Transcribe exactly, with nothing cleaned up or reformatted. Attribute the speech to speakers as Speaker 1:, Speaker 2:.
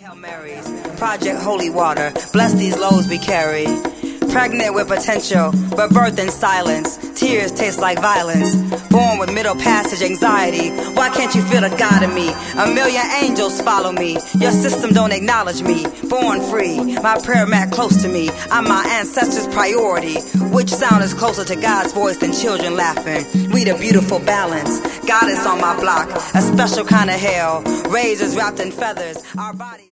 Speaker 1: Hail Marys, Project Holy Water, bless these loads we carry. Pregnant with potential, but birthed in silence. Tears taste like violence. Born with middle passage anxiety. Why can't you feel the God in me? A million angels follow me. Your system don't acknowledge me. Born free, my prayer mat close to me. I'm my ancestors' priority. Which sound is closer to God's voice than children laughing? We the beautiful balance. God is on my block, a special kind of hell. Razors wrapped in feathers. Our bodies